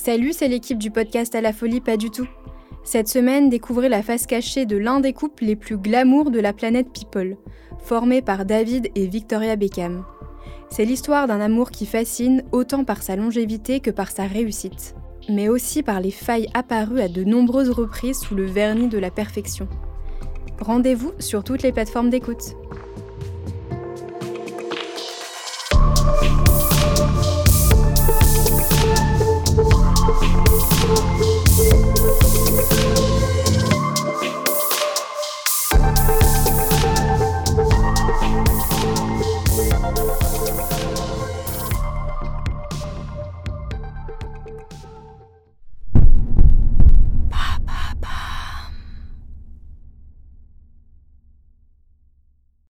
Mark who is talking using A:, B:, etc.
A: Salut, c'est l'équipe du podcast À la folie pas du tout. Cette semaine, découvrez la face cachée de l'un des couples les plus glamour de la planète People, formé par David et Victoria Beckham. C'est l'histoire d'un amour qui fascine autant par sa longévité que par sa réussite, mais aussi par les failles apparues à de nombreuses reprises sous le vernis de la perfection. Rendez-vous sur toutes les plateformes d'écoute.